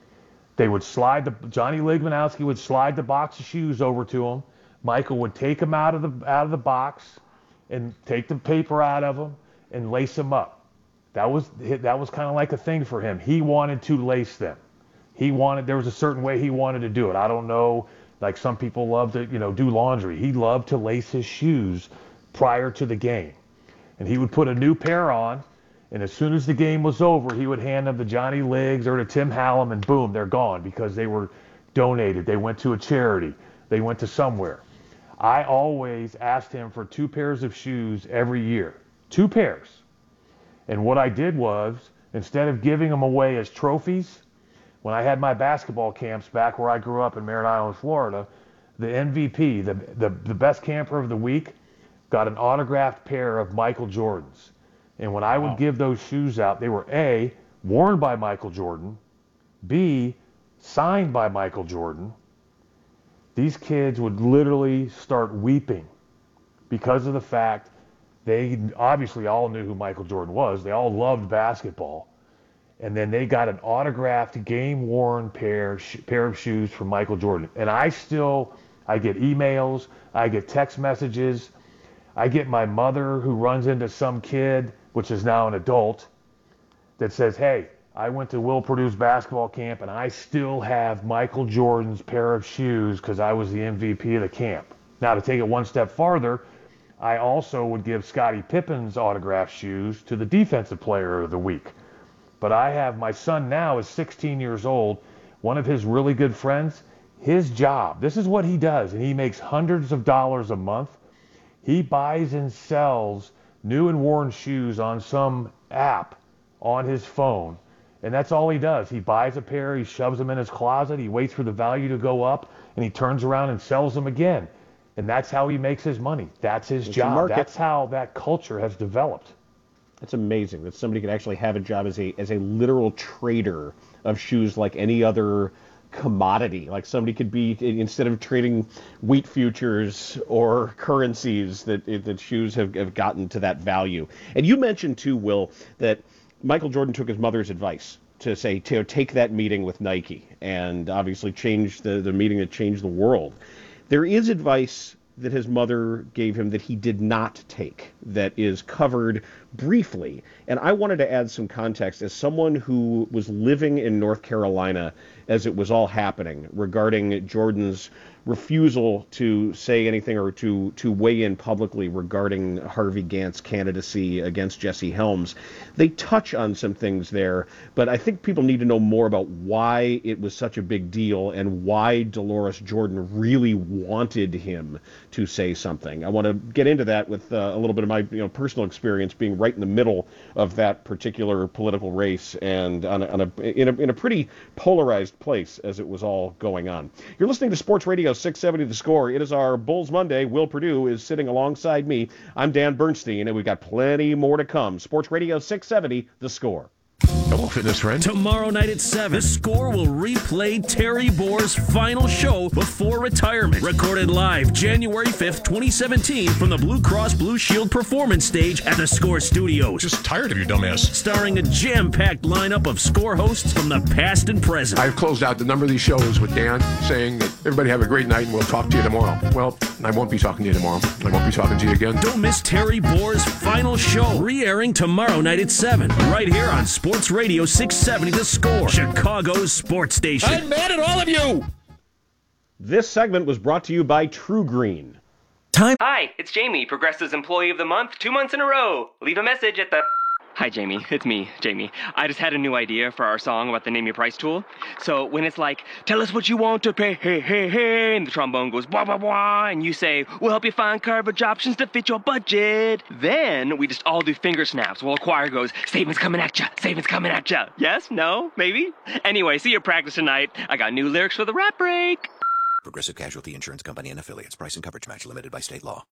G: Johnny Ligmanowski would slide the box of shoes over to him. Michael would take them out of the box and take the paper out of them and lace them up. That was kind of like a thing for him. He wanted to lace them. There was a certain way he wanted to do it. I don't know, like some people love to, do laundry. He loved to lace his shoes prior to the game. And he would put a new pair on, and as soon as the game was over, he would hand them to Johnny Liggs or to Tim Hallam, and boom, they're gone because they were donated. They went to a charity. They went to somewhere. I always asked him for 2 pairs of shoes every year. 2 pairs. And what I did was, instead of giving them away as trophies, when I had my basketball camps back where I grew up in Merritt Island, Florida, the MVP, the best camper of the week, got an autographed pair of Michael Jordans. And when I would give those shoes out, they were A, worn by Michael Jordan, B, signed by Michael Jordan. These kids would literally start weeping because of the fact they obviously all knew who Michael Jordan was. They all loved basketball. And then they got an autographed, game-worn pair of shoes from Michael Jordan. And I get emails, I get text messages, I get my mother who runs into some kid, which is now an adult, that says, hey, I went to Will Purdue's basketball camp and I still have Michael Jordan's pair of shoes because I was the MVP of the camp. Now, to take it one step farther, I also would give Scottie Pippen's autographed shoes to the defensive player of the week. But I have, my son now is 16 years old. One of his really good friends, his job, this is what he does, and he makes hundreds of dollars a month. He buys and sells new and worn shoes on some app on his phone. And that's all he does. He buys a pair, he shoves them in his closet, he waits for the value to go up, and he turns around and sells them again. And that's how he makes his money. That's his job. That's how that culture has developed.
F: It's amazing that somebody could actually have a job as a literal trader of shoes like any other commodity. Like somebody could be, instead of trading wheat futures or currencies, that shoes have gotten to that value. And you mentioned too, Will, that Michael Jordan took his mother's advice to say to take that meeting with Nike and obviously change the meeting that changed the world. There is advice that his mother gave him that he did not take that is covered briefly. And I wanted to add some context as someone who was living in North Carolina as it was all happening regarding Jordan's refusal to say anything or to weigh in publicly regarding Harvey Gantt's candidacy against Jesse Helms. They touch on some things there, but I think people need to know more about why it was such a big deal and why Dolores Jordan really wanted him to say something. I want to get into that with a little bit of my personal experience being right in the middle of that particular political race and in a pretty polarized place as it was all going on. You're listening to Sports Radio 670 The Score. It is our Bulls Monday. Will Perdue is sitting alongside me. I'm Dan Bernstein, and we've got plenty more to come. Sports Radio 670 The Score.
A: Hello, fitness friend.
J: Tomorrow night at 7, The Score will replay Terry Boer's final show before retirement. Recorded live January 5th, 2017 from the Blue Cross Blue Shield Performance Stage at the Score Studios.
A: Just tired of you, dumbass.
J: Starring a jam-packed lineup of Score hosts from the past and present.
A: I've closed out the number of these shows with Dan saying that everybody have a great night and we'll talk to you tomorrow. Well, I won't be talking to you tomorrow. I won't be talking to you again.
J: Don't miss Terry Boer's final show, re-airing tomorrow night at 7, right here on Sports Radio 670 The Score, Chicago's sports station.
A: I'm mad at all of you!
F: This segment was brought to you by True Green.
O: Hi, it's Jamie, Progressive's Employee of the Month, 2 months in a row. Leave a message at the... Hi, Jamie. It's me, Jamie. I just had a new idea for our song about the Name Your Price tool. So when it's like, tell us what you want to pay, hey, hey, hey, and the trombone goes, blah, blah, blah, and you say, we'll help you find coverage options to fit your budget. Then we just all do finger snaps while a choir goes, savings coming at ya, savings coming at ya. Yes? No? Maybe? Anyway, see your practice tonight. I got new lyrics for the rap break.
P: Progressive Casualty Insurance Company and Affiliates. Price and coverage match limited by state law.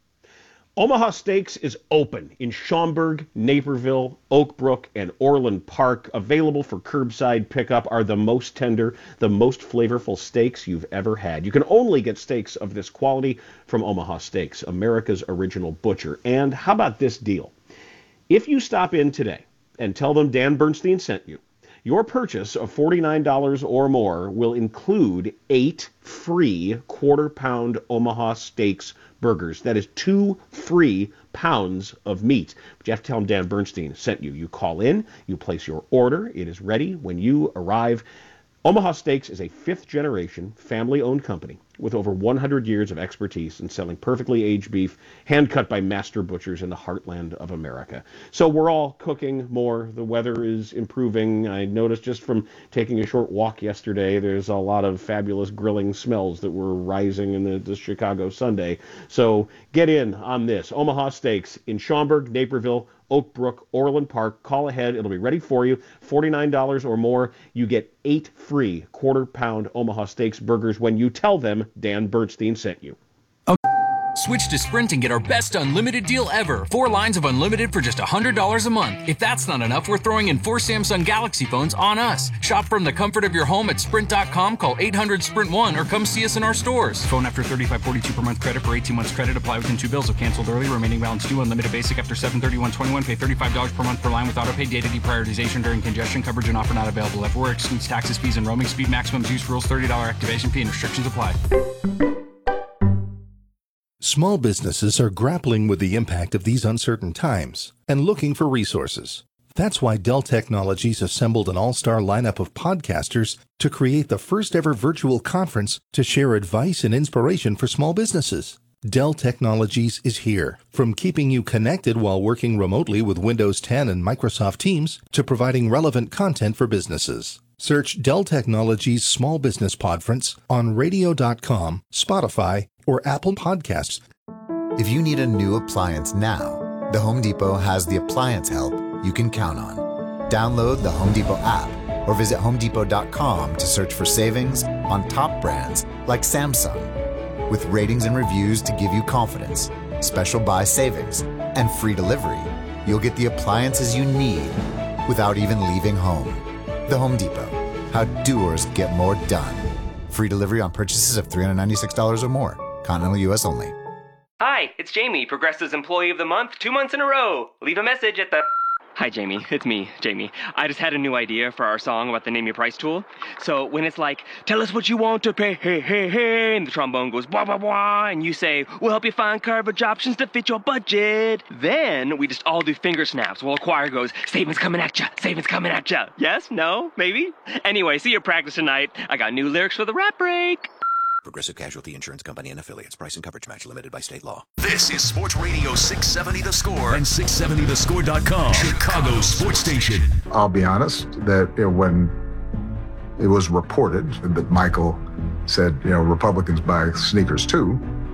F: Omaha Steaks is open in Schaumburg, Naperville, Oak Brook, and Orland Park. Available for curbside pickup are the most tender, the most flavorful steaks you've ever had. You can only get steaks of this quality from Omaha Steaks, America's original butcher. And how about this deal? If you stop in today and tell them Dan Bernstein sent you, your purchase of $49 or more will include 8 free quarter-pound Omaha Steaks burgers. That is 2 free pounds of meat. But you have to tell them Dan Bernstein sent you. You call in, you place your order. It is ready when you arrive. Omaha Steaks is a 5th-generation, family-owned company with over 100 years of expertise in selling perfectly aged beef, hand-cut by master butchers in the heartland of America. So we're all cooking more. The weather is improving. I noticed just from taking a short walk yesterday, there's a lot of fabulous grilling smells that were rising in the Chicago Sunday. So get in on this. Omaha Steaks in Schaumburg, Naperville, Oak Brook, Orland Park. Call ahead. It'll be ready for you. $49 or more. You get 8 free quarter-pound Omaha Steaks burgers when you tell them Dan Bernstein sent you.
U: Switch to Sprint and get our best unlimited deal ever. 4 lines of unlimited for just $100 a month. If that's not enough, we're throwing in 4 Samsung Galaxy phones on us. Shop from the comfort of your home at Sprint.com, call 800-SPRINT-1, or come see us in our stores.
V: Phone after $35.42 per month credit for 18 months credit. Apply within 2 bills. If canceled early, remaining balance due. Unlimited basic after $731.21. Pay $35 per month per line with autopay. Data deprioritization during congestion. Coverage and offer not available everywhere. Excludes taxes, fees, and roaming. Speed maximums, use rules, $30 activation fee, and restrictions apply.
B: Small businesses are grappling with the impact of these uncertain times and looking for resources. That's why Dell Technologies assembled an all-star lineup of podcasters to create the first ever virtual conference to share advice and inspiration for small businesses. Dell Technologies is here. From keeping you connected while working remotely with Windows 10 and Microsoft Teams to providing relevant content for businesses. Search Dell Technologies Small Business Podference on radio.com, Spotify, or Apple Podcasts.
Q: If you need a new appliance now, the Home Depot has the appliance help you can count on. Download the Home Depot app or visit homedepot.com to search for savings on top brands like Samsung. With ratings and reviews to give you confidence, special buy savings, and free delivery, you'll get the appliances you need without even leaving home. The Home Depot. How doers get more done. Free delivery on purchases of $396 or more. Continental U.S. only.
O: Hi, it's Jamie, Progressive's Employee of the Month, 2 months in a row. Leave a message at the... Hi, Jamie. It's me, Jamie. I just had a new idea for our song about the Name Your Price tool. So when it's like, tell us what you want to pay, hey, hey, hey, and the trombone goes, blah, blah, blah, and you say, we'll help you find coverage options to fit your budget. Then we just all do finger snaps while a choir goes, savings coming at ya, savings coming at ya. Yes? No? Maybe? Anyway, see your practice tonight. I got new lyrics for the rap break.
P: Progressive Casualty Insurance Company and Affiliates. Price and coverage match limited by state law.
E: This is Sports Radio 670 The Score and 670thescore.com, Chicago's sports station.
X: I'll be honest that when it was reported that Michael said, Republicans buy sneakers too,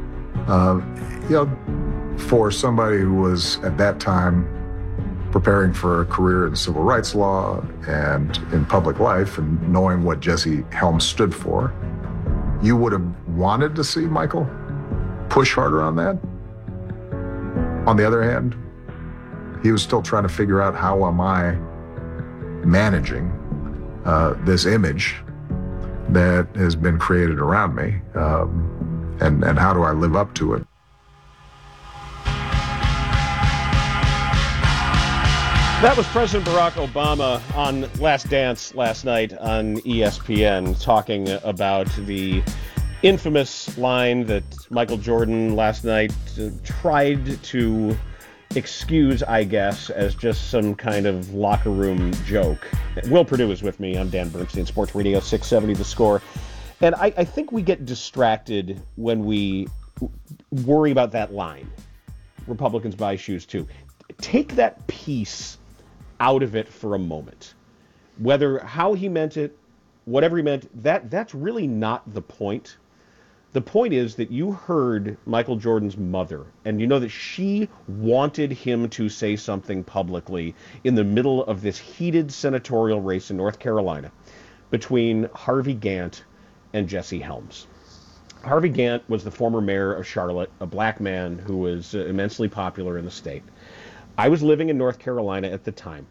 X: for somebody who was at that time preparing for a career in civil rights law and in public life and knowing what Jesse Helms stood for, you would have wanted to see Michael push harder on that. On the other hand, he was still trying to figure out, how am I managing this image that has been created around me, and how do I live up to it?
F: That was President Barack Obama on Last Dance last night on ESPN, talking about the infamous line that Michael Jordan last night tried to excuse, I guess, as just some kind of locker room joke. Will Perdue is with me. I'm Dan Bernstein, Sports Radio 670 The Score. And I think we get distracted when we worry about that line. Republicans buy shoes too. Take that piece out of it for a moment. Whether how he meant it, whatever he meant, that's really not the point. The point is that you heard Michael Jordan's mother, and you know that she wanted him to say something publicly in the middle of this heated senatorial race in North Carolina between Harvey Gantt and Jesse Helms. Harvey Gantt was the former mayor of Charlotte, a black man who was immensely popular in the state. I was living in North Carolina at the time,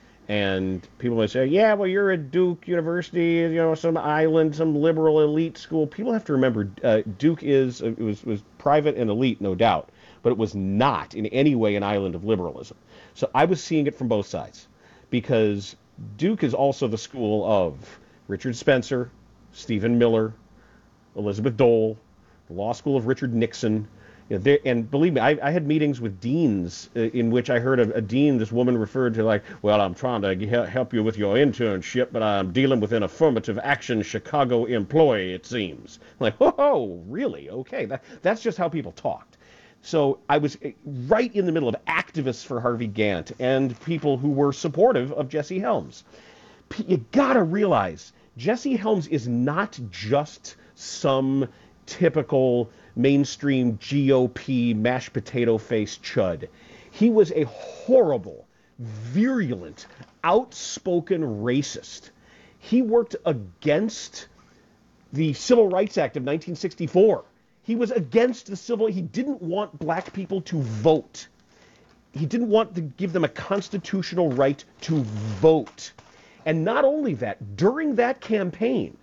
F: and people might say, yeah, well, you're at Duke University, some island, some liberal elite school. People have to remember, Duke was private and elite, no doubt, but it was not in any way an island of liberalism. So I was seeing it from both sides, because Duke is also the school of Richard Spencer, Stephen Miller, Elizabeth Dole, the law school of Richard Nixon. And believe me, I had meetings with deans in which I heard a dean, this woman referred to like, well, I'm trying to help you with your internship, but I'm dealing with an affirmative action Chicago employee, it seems. I'm like, oh, really? Okay, that's just how people talked. So I was right in the middle of activists for Harvey Gantt and people who were supportive of Jesse Helms. You gotta realize, Jesse Helms is not just some typical mainstream GOP mashed potato face chud. He was a horrible, virulent, outspoken racist. He worked against the Civil Rights Act of 1964. He was against he didn't want black people to vote. He didn't want to give them a constitutional right to vote. And not only that, during that campaign,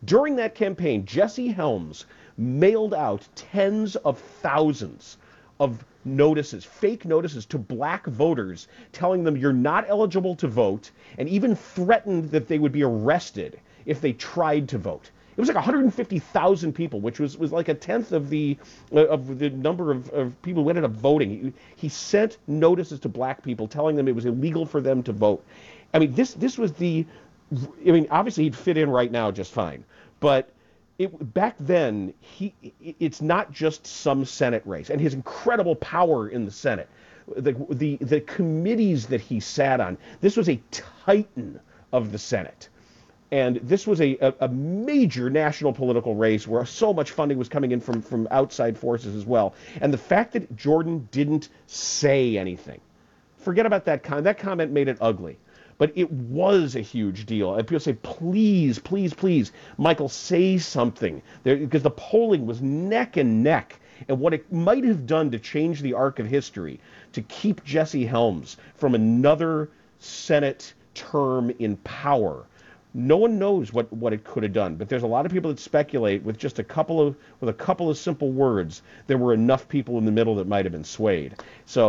F: Jesse Helms mailed out tens of thousands of notices, fake notices to black voters telling them you're not eligible to vote, and even threatened that they would be arrested if they tried to vote. It was like 150,000 people, which was like a tenth of the number of people who ended up voting. He sent notices to black people telling them it was illegal for them to vote. I mean, this was obviously he'd fit in right now just fine, but back then, it's not just some Senate race, and his incredible power in the Senate, the committees that he sat on. This was a titan of the Senate. And this was a major national political race where so much funding was coming in from outside forces as well. And the fact that Jordan didn't say anything, forget about that comment. That comment made it ugly. But it was a huge deal. And people say, please, please, please, Michael, say something. Because the polling was neck and neck. And what it might have done to change the arc of history, to keep Jesse Helms from another Senate term in power, no one knows what it could have done, but there's a lot of people that speculate with just a couple of simple words, there were enough people in the middle that might have been swayed. So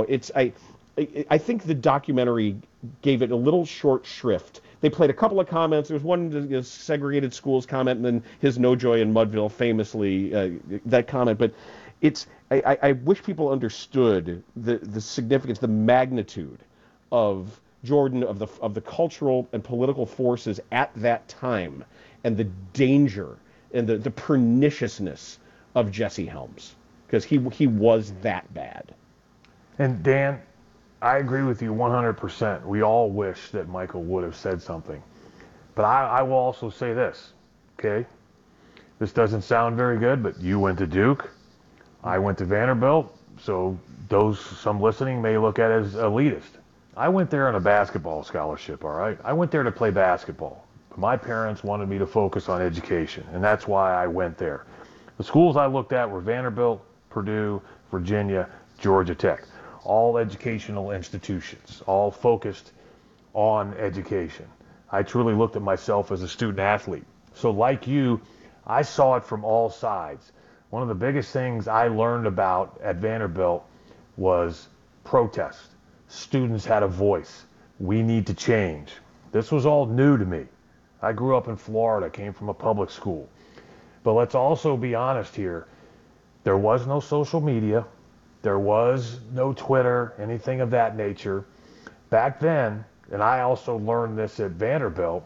F: I think the documentary gave it a little short shrift. They played a couple of comments. There was one segregated schools comment, and then his No Joy in Mudville, famously that comment. But I wish people understood the significance, the magnitude of Jordan, of the cultural and political forces at that time, and the danger and the perniciousness of Jesse Helms, because he was that bad.
G: And Dan, I agree with you 100%. We all wish that Michael would have said something. But I will also say this, okay? This doesn't sound very good, but you went to Duke. I went to Vanderbilt. So some listening may look at it as elitist. I went there on a basketball scholarship, all right? I went there to play basketball. My parents wanted me to focus on education, and that's why I went there. The schools I looked at were Vanderbilt, Purdue, Virginia, Georgia Tech. All educational institutions, all focused on education. I truly looked at myself as a student athlete. So like you, I saw it from all sides. One of the biggest things I learned about at Vanderbilt was protest. Students had a voice. We need to change. This was all new to me. I grew up in Florida, came from a public school. But let's also be honest here. There was no social media. There was no Twitter, anything of that nature. Back then, and I also learned this at Vanderbilt,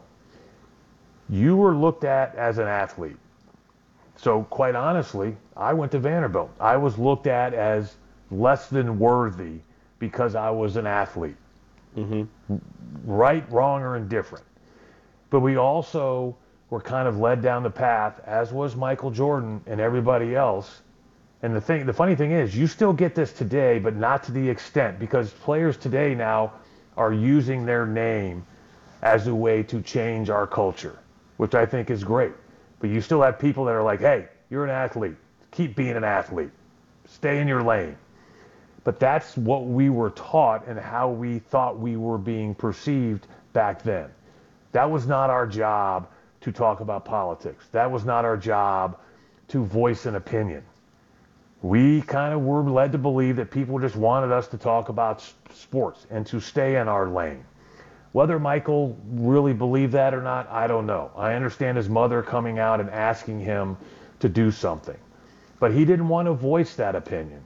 G: you were looked at as an athlete. So quite honestly, I went to Vanderbilt. I was looked at as less than worthy because I was an athlete. Mm-hmm. Right, wrong, or indifferent. But we also were kind of led down the path, as was Michael Jordan and everybody else. And the funny thing is, you still get this today, but not to the extent, because players today now are using their name as a way to change our culture, which I think is great. But you still have people that are like, hey, you're an athlete. Keep being an athlete. Stay in your lane. But that's what we were taught and how we thought we were being perceived back then. That was not our job to talk about politics. That was not our job to voice an opinion. We kind of were led to believe that people just wanted us to talk about sports and to stay in our lane. Whether Michael really believed that or not, I don't know. I understand his mother coming out and asking him to do something. But he didn't want to voice that opinion.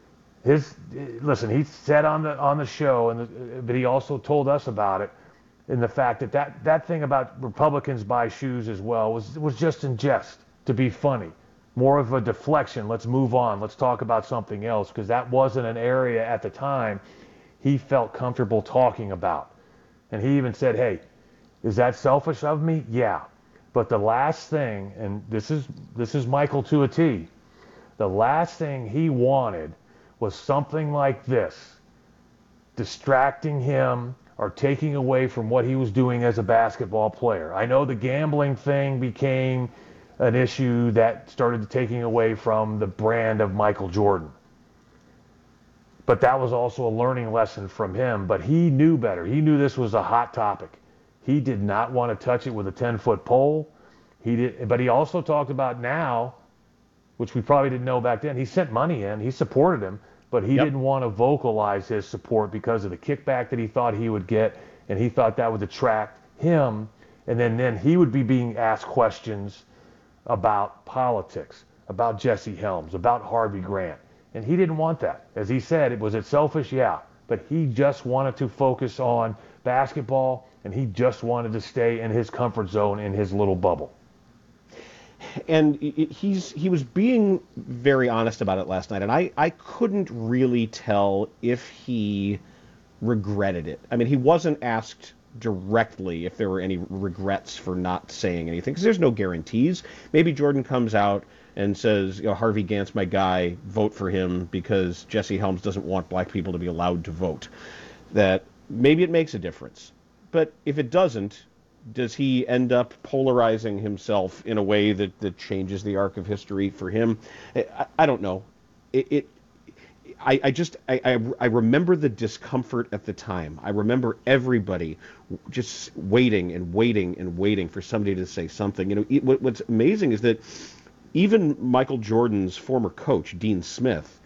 G: Listen, he said on the show, but he also told us about it, in the fact that thing about Republicans buy shoes as well was just in jest, to be funny. More of a deflection. Let's move on. Let's talk about something else, because that wasn't an area at the time he felt comfortable talking about. And he even said, hey, is that selfish of me? Yeah. But the last thing, and this is Michael to a T, the last thing he wanted was something like this, distracting him or taking away from what he was doing as a basketball player. I know the gambling thing became an issue that started taking away from the brand of Michael Jordan. But that was also a learning lesson from him. But he knew better. He knew this was a hot topic. He did not want to touch it with a 10-foot pole. But he also talked about now, which we probably didn't know back then, he sent money in. He supported him. But he didn't want to vocalize his support because of the kickback that he thought he would get. And he thought that would attract him. And then he would be being asked questions about politics, about Jesse Helms, about Harvey Grant. And he didn't want that. As he said, was it selfish? Yeah. But he just wanted to focus on basketball, and he just wanted to stay in his comfort zone, in his little bubble.
F: And he was being very honest about it last night, and I couldn't really tell if he regretted it. I mean, he wasn't asked directly if there were any regrets for not saying anything, because there's no guarantees. Maybe Jordan comes out and says, Harvey Gant's my guy, vote for him because Jesse Helms doesn't want black people to be allowed to vote. That maybe it makes a difference. But if it doesn't, does he end up polarizing himself in a way that changes the arc of history for him? I don't know. I remember the discomfort at the time. I remember everybody just waiting and waiting and waiting for somebody to say something. What's amazing is that even Michael Jordan's former coach, Dean Smith,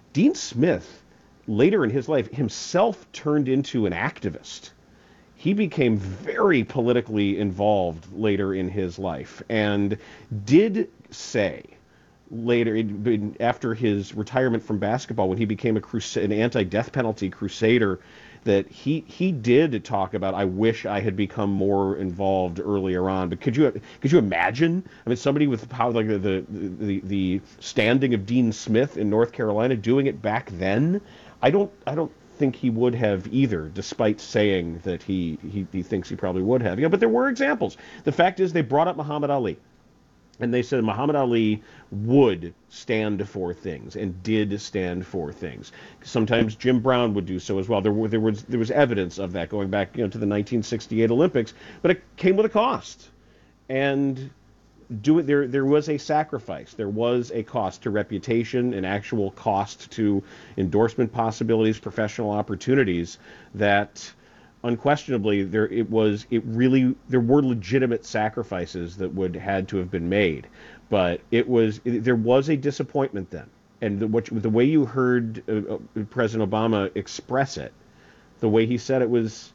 F: later in his life himself turned into an activist. He became very politically involved later in his life and did say later, after his retirement from basketball, when he became an anti-death penalty crusader, that he did talk about, I wish I had become more involved earlier on. But could you imagine? I mean, somebody with how like the standing of Dean Smith in North Carolina doing it back then? I don't think he would have either, despite saying that he thinks he probably would have. But there were examples. The fact is, they brought up Muhammad Ali. And they said Muhammad Ali would stand for things and did stand for things. Sometimes Jim Brown would do so as well. There was evidence of that going back to the 1968 Olympics, but it came with a cost. And there was a sacrifice. There was a cost to reputation, an actual cost to endorsement possibilities, professional opportunities that unquestionably there were legitimate sacrifices that had to have been made, but there was a disappointment then, and the way you heard President Obama express it, the way he said it was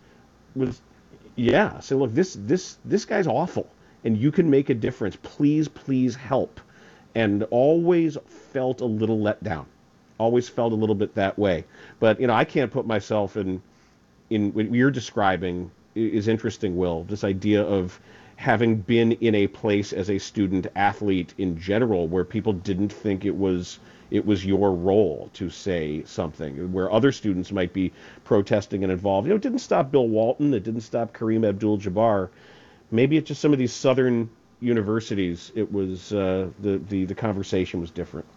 F: say, look, this guy's awful, and you can make a difference. Please help, and always felt a little let down, always felt a little bit that way. But I can't put myself in what you're describing is interesting, Will, this idea of having been in a place as a student athlete in general where people didn't think it was your role to say something, where other students might be protesting and involved. It didn't stop Bill Walton. It didn't stop Kareem Abdul-Jabbar. Maybe it's just some of these southern universities. It was the conversation was different.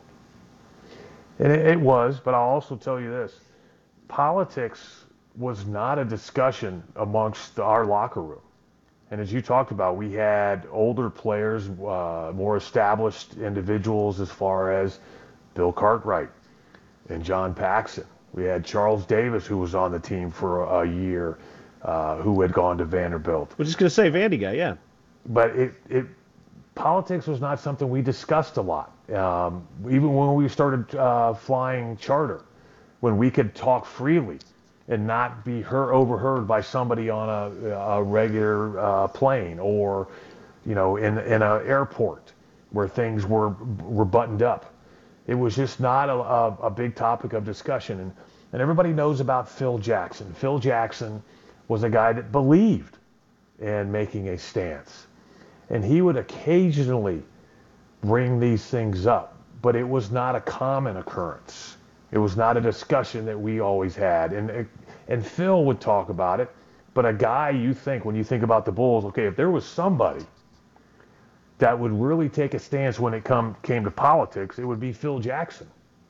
G: And it was, but I'll also tell you this. Politics was not a discussion amongst our locker room. And as you talked about, we had older players, more established individuals as far as Bill Cartwright and John Paxson. We had Charles Davis, who was on the team for a year, who had gone to Vanderbilt.
F: I was just going to say Vandy guy, yeah.
G: But politics was not something we discussed a lot. Even when we started flying charter, when we could talk freely and not be overheard by somebody on a regular plane or, in an airport where things were buttoned up. It was just not a big topic of discussion. And everybody knows about Phil Jackson. Phil Jackson was a guy that believed in making a stance. And he would occasionally bring these things up, but it was not a common occurrence. It was not a discussion that we always had. And Phil would talk about it, but a guy when you think about the Bulls, okay, if there was somebody that would really take a stance when it came to politics, it would be Phil Jackson.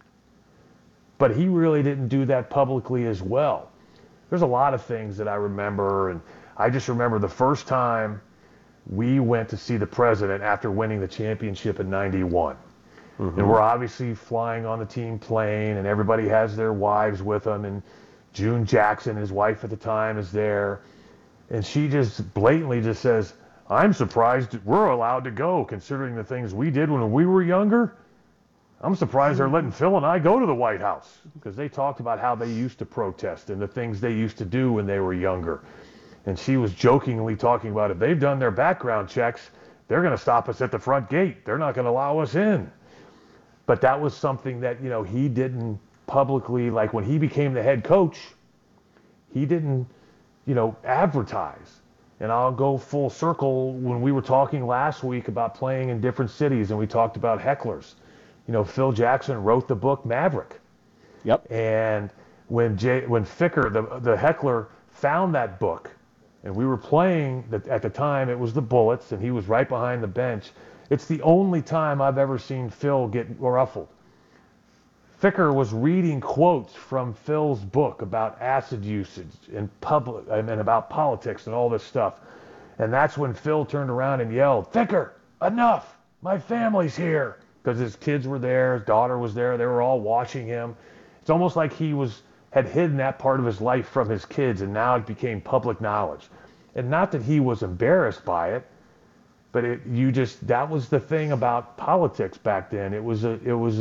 G: But he really didn't do that publicly as well. There's a lot of things that I remember, and I just remember the first time we went to see the president after winning the championship in '91. Mm-hmm. And we're obviously flying on the team plane, and everybody has their wives with them, and June Jackson, his wife at the time, is there. And she just blatantly just says, I'm surprised we're allowed to go, considering the things we did when we were younger. I'm surprised they're letting Phil and I go to the White House, because they talked about how they used to protest and the things they used to do when they were younger. And she was jokingly talking about if they've done their background checks, they're going to stop us at the front gate. They're not going to allow us in. But that was something that, he didn't publicly, like when he became the head coach, he didn't, advertise And I'll go full circle when we were talking last week about playing in different cities, and we talked about hecklers. You know, Phil Jackson wrote the book Maverick.
F: Yep.
G: And when Ficker, the heckler, found that book, and we were playing, at the time it was the Bullets, and he was right behind the bench. It's the only time I've ever seen Phil get ruffled. Ficker was reading quotes from Phil's book about acid usage and about politics and all this stuff. And that's when Phil turned around and yelled, "Ficker, enough! My family's here!" Because his kids were there, his daughter was there, they were all watching him. It's almost like he had hidden that part of his life from his kids, and now it became public knowledge. And not that he was embarrassed by it, but that was the thing about politics back then. It was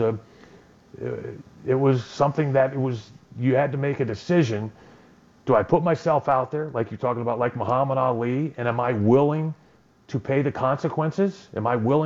G: something that you had to make a decision. Do I put myself out there, like you're talking about, like Muhammad Ali, and am I willing to pay the consequences? Am I willing